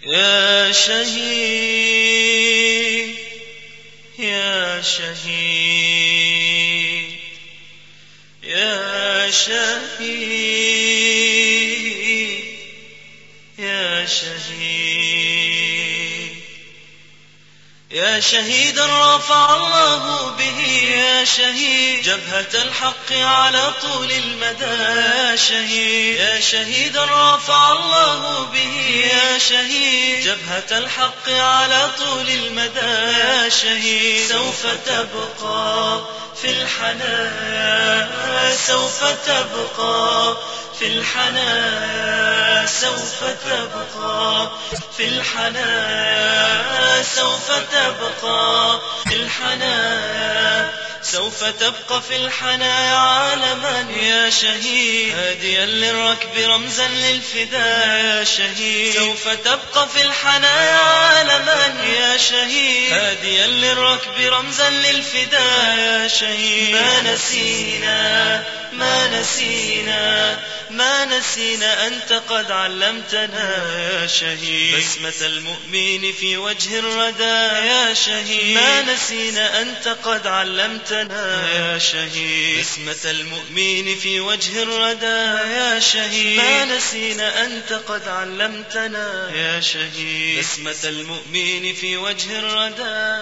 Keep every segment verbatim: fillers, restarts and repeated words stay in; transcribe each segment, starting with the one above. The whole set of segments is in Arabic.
يا شهيد يا شهيد يا شهيد يا شهيد يا شهيدا رفع الله به يا شهيد جبهة الحق على طول المدى يا شهيد يا شهيدا رفع الله به يا شهيد جبهة الحق على طول المدى يا شهيد سوف تبقى في الحنان سوف تبقى في الحنان سوف تبقى في الحنان سوف تبقى في الحنان سوف تبقى في الحنايا عالما يا شهيد هاديا للركب رمزا للفداء يا شهيد سوف تبقى في الحنايا عالما يا شهيد هاديا للركب رمزا للفداء يا شهيد ما نسينا ما نسينا ما نسينا أنت قد علمتنا يا شهيد بسمة المؤمن في وجه الردى يا شهيد ما نسينا أنت قد علمتنا يا شهيد بسمة المؤمن في وجه الردى يا شهيد ما نسينا أنت قد علمتنا يا شهيد بسمة المؤمن في وجه الردى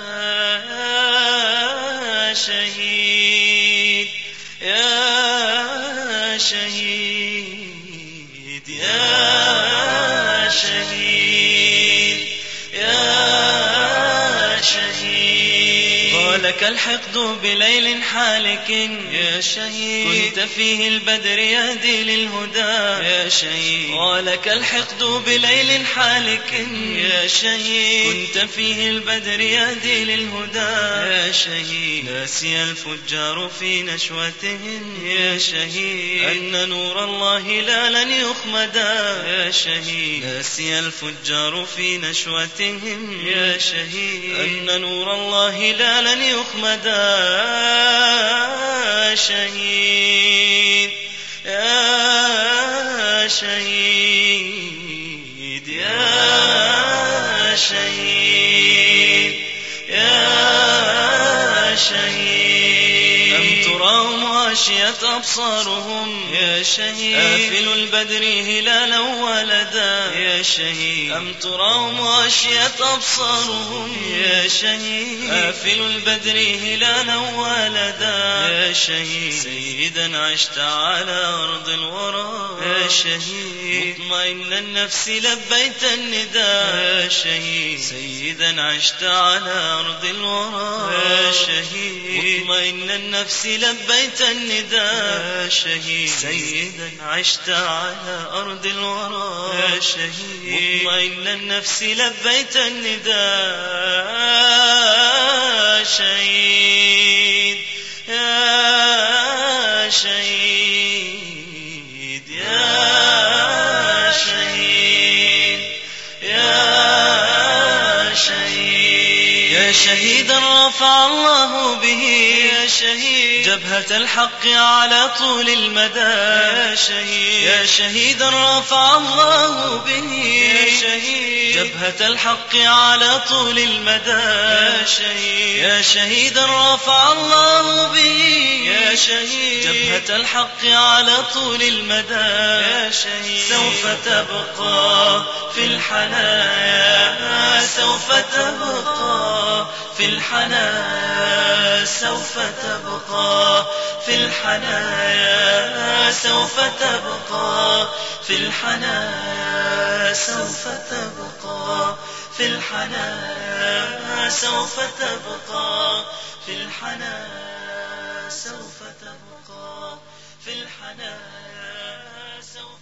يا شهيد يا شهيد يا شهيد يا شهيد قالك الحقد بليل حالك يا شهيد كنت فيه البدر يهدي للهدى يا شهيد قالك الحقد بليل حالك يا شهيد كنت فيه البدر يهدي للهدى يا شهيد ناسي الفجار في نشوتهم يا شهيد أن نور الله لا لن يخمدا يا شهيد ناسي الفجار في نشوتهم يا شهيد أن نور الله لا لن يخمدا يا شهيد يا شهيد يا شهيد يا شهيد أم تراهم غاشية أبصارهم يا شهيد آفل البدر هلالا ولدا يا شهيد أم تراهم غاشية أبصارهم يا شهيد آفل البدر هلالا ولدا يا شهيد سيدا عشت على أرض الورى يا شهيد مطمئن النفس لبيت النداء يا شهيد سيدا عشت على أرض الورى يا شهيد مطمئن النفس لبيت النداء يا شهيد سيدا عشت على أرض الورى يا شهيد مطمئن النفس لبيت النداء يا شهيد يا شهيد يا شهيد يا شهيد يا شهيدا رفع الله به يا شهيد جبهة الحق على طول المدى يا شهيد يا شهيدا رفع الله به يا شهيد جبهة الحق على طول المدى يا شهيد يا شهيدا رفع الله به يا شهيد جبهة الحق على طول المدى يا شهيد سوف تبقى في الحنايا سوف تبقى في الحنايا سوف تبقى في الحنايا سوف تبقى في الحنايا سوف تبقى في الحنايا سوف تبقى